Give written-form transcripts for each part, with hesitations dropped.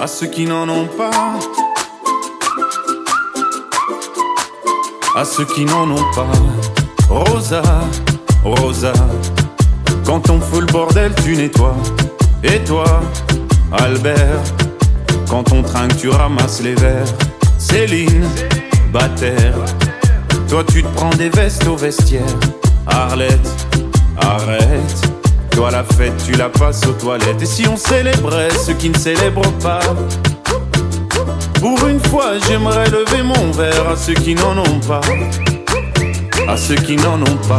à ceux qui n'en ont pas, à ceux qui n'en ont pas. Rosa, Rosa, quand on fout le bordel tu nettoies. Et toi, Albert, quand on trinque tu ramasses les verres. Céline, Bataire, toi tu te prends des vestes au vestiaire. Arlette, arrête, toi la fête tu la passes aux toilettes. Et si on célébrait ceux qui ne célèbrent pas, pour une fois j'aimerais lever mon verre à ceux qui n'en ont pas, à ceux qui n'en ont pas.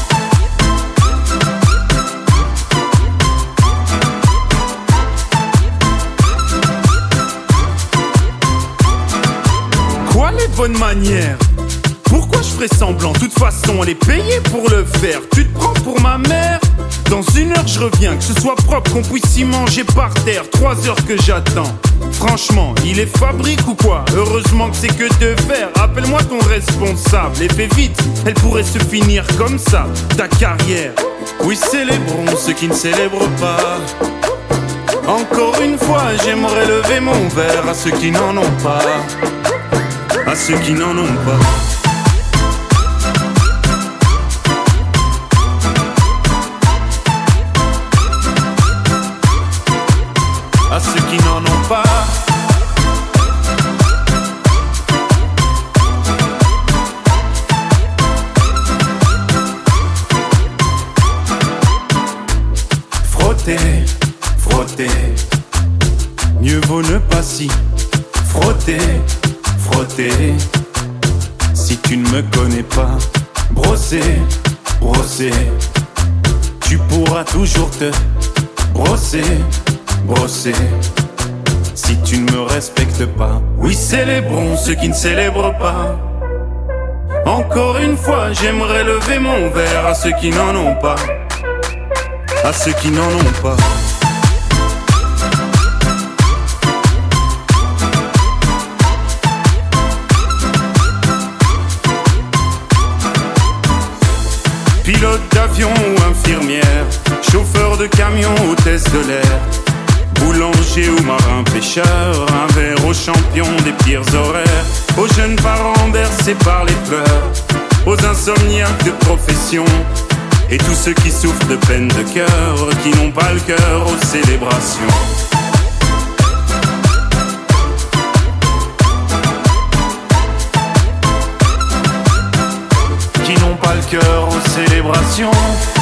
Quoi les bonnes manières? Pourquoi je ferais semblant? De toute façon elle est payée pour le faire. Tu te prends pour ma mère? Dans 1 heure je reviens, que ce soit propre, qu'on puisse y manger par terre. 3 heures que j'attends. Franchement, il est fabrique ou quoi? Heureusement que c'est que de faire. Appelle-moi ton responsable et fais vite, elle pourrait se finir comme ça, ta carrière. Oui, célébrons ceux qui ne célèbrent pas. Encore une fois, j'aimerais lever mon verre à ceux qui n'en ont pas, à ceux qui n'en ont pas. À ceux qui n'en ont pas. Frotter, frotter, mieux vaut ne pas s'y frotter, frotter. Si tu ne me connais pas, brosser, brosser, tu pourras toujours te brosser, brosser. Si tu ne me respectes pas, oui, célébrons ceux qui ne célèbrent pas. Encore une fois, j'aimerais lever mon verre à ceux qui n'en ont pas, à ceux qui n'en ont pas. Pilote d'avion ou infirmière, chauffeur de camion, hôtesse de l'air, boulanger ou marin pêcheur, un verre aux champions des pires horaires, aux jeunes parents bercés par les pleurs, aux insomniaques de profession, et tous ceux qui souffrent de peine de cœur, qui n'ont pas le cœur aux célébrations. Qui n'ont pas le cœur aux célébrations.